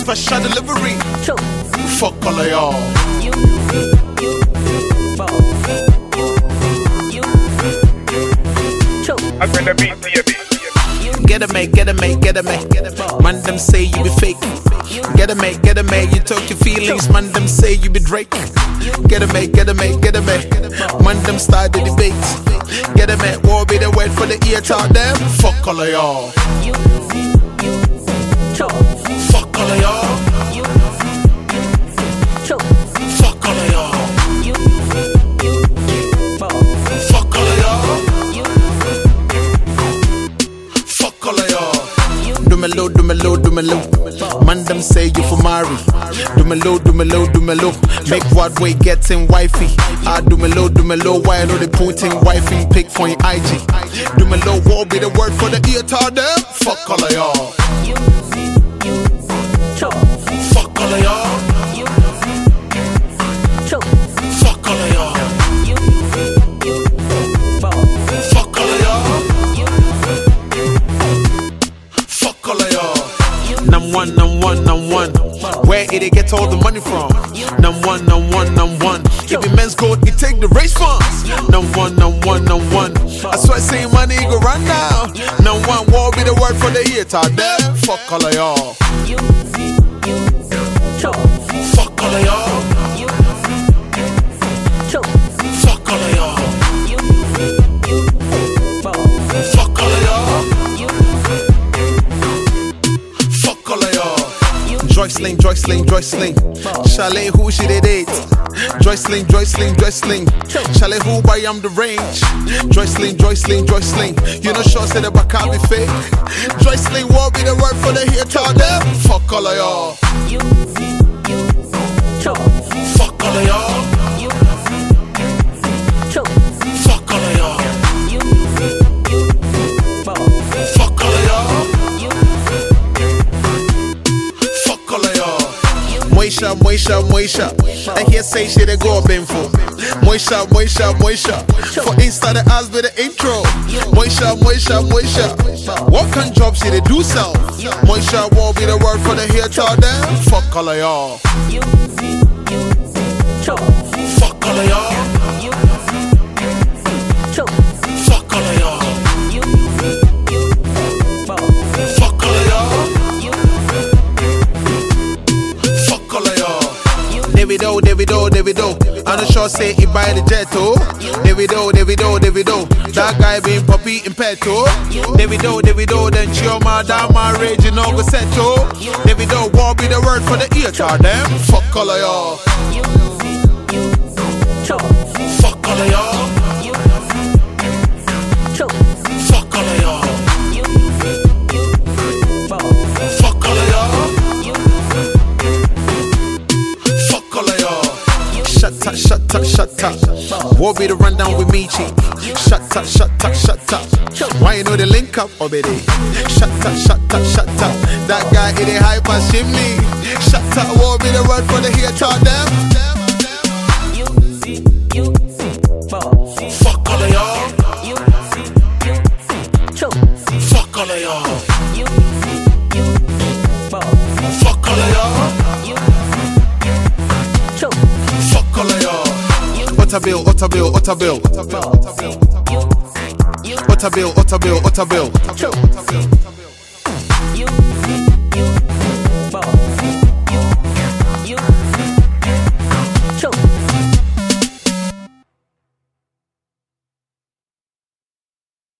special delivery. Fuck all of y'all. I'm gonna beat you. Get a mate. Man, them say you be fake. Get a mate. You talk your feelings. Man, them say you be Drake. Get a mate. Man, them start the debate. Get a mate. War be the word for the ear. Talk them. Fuck all of y'all. Fuck all of y'all. Fuck all of y'all. Fuck all of y'all. Fuck all of y'all. Do me low. Man, them say you for marry. Do me low. Make what way getting wifey. I do me low. Why I know they putting wifey pic for your IG. Do me low. War be the word for the ear. Talk them. Fuck all of y'all. Fuck all of y'all. Fuck all of y'all. Fuck all of y'all. Fuck all of y'all. Number one. Where it get all the money from? Number one. If your men's gold, it take the race funds. Number one. I swear, say money go run now. Number one, war be the word for the year. Talk them. Fuck all of y'all. Fuck all of y'all. Fuck all of y'all. Fuck all of y'all. Fuck all of y'all. Joycelyn. Chalet, who she did it? Joycelyn. Chalet, who buy am the range? Joycelyn. You know, sure say the back can't be fake. Joycelyn, what be the word for the here? Talk them. Fuck all of y'all. Fuck all of y'all. Fuck all of y'all. Fuck all of y'all. Fuck all of y'all. Moisha. I hear say shit they go up info. Moisha. For Insta the ass with the intro. Moisha. What kind of jobs she they do sell? Moisha won't be the word for the here. Talk them. Fuck all of y'all. Fuck all of y'all. Fuck all of y'all. Fuck all of y'all. Fuck all of y'all. Davido. I'm not sure say he buy the jet oh. Davido. That guy being poppy in petto. Davido. Then Chioma Dama rage you know go settle. Davido war be the word for the ear. Talk them. Fuck all of y'all. Fuck all of y'all. Fuck all of y'all. Fuck all of y'all. Fuck all of y'all. Shut up. What be the rundown with Michi? Shut up. Why you know the link up, Obede? Shut up. That guy in a hype and chimney. Shut up. What be the word for the here? Talk them. Fuck all of y'all. Fuck all of y'all. Fuck all of y'all. Fuck all of y'all. Otabil.